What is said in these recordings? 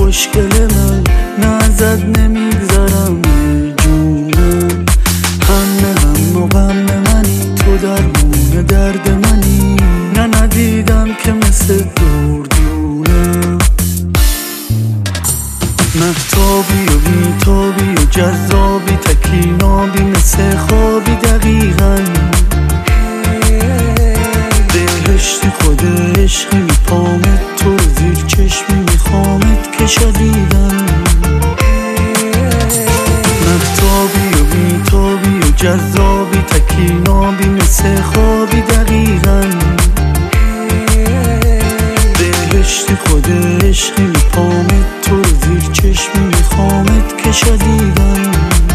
خوشگل من، نه ازت نمیگذرم جونم. هم و غم منی، تو درمون درد منی، نه ندیدم که مثل دردونم. مهتابی و بیتابی و جذابی، تکینابی مثل خوابی دقیقاً. بهشتی خود عشقی میپامت، تو زیر چشمی میخوامت که شدیدن. مهتابی و بیتابی و جذابی، تکینابی مثل خوابی دقیقاً. بهشتی خود عشقی میپامت، تو زیر چشمی میخوامت که شدیدن.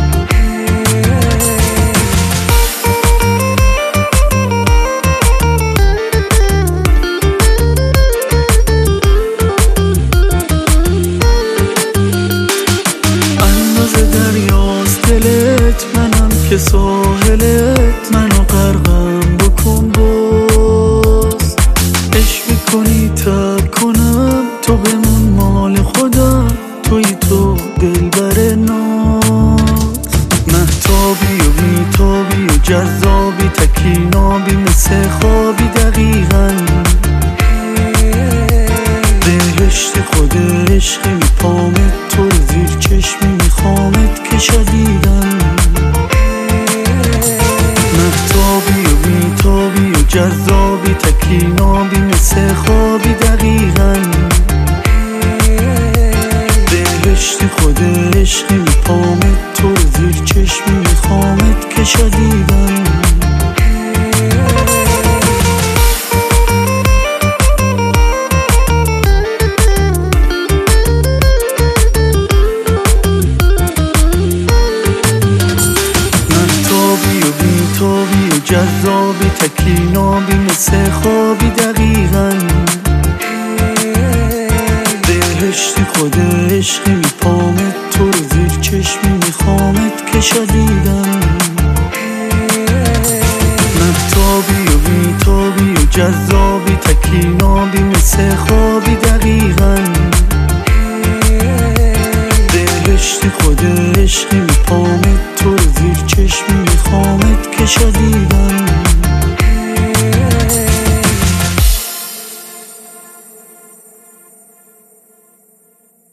دلت منم که ساحلت، منو غرقم بکن باز. عشق میکنی ترک کنم، تو بمون مال خودم، توی تو دلبر ناز. مهتابی و بیتابی و جذابی، تکینابی مثل خوابی دقیقاً. بهشتی خود عشقی میپامت، تو زیر چشمی میخوامت که شدیدن. مهتابی و بیتابی و جذابی، تکینابی مثل خوابی دقیقاً. بهشتی خود عشقی میپامت، تو زیر چشمی میخوامت که شدیدن. بیتابی و جذابی، تکینابی مثل خوابی دقیقاً. بهشتی خود عشقی میپامت، تو زیر چشمی میخوامت که شدیدن. مهتابی و بیتابی و جذابی،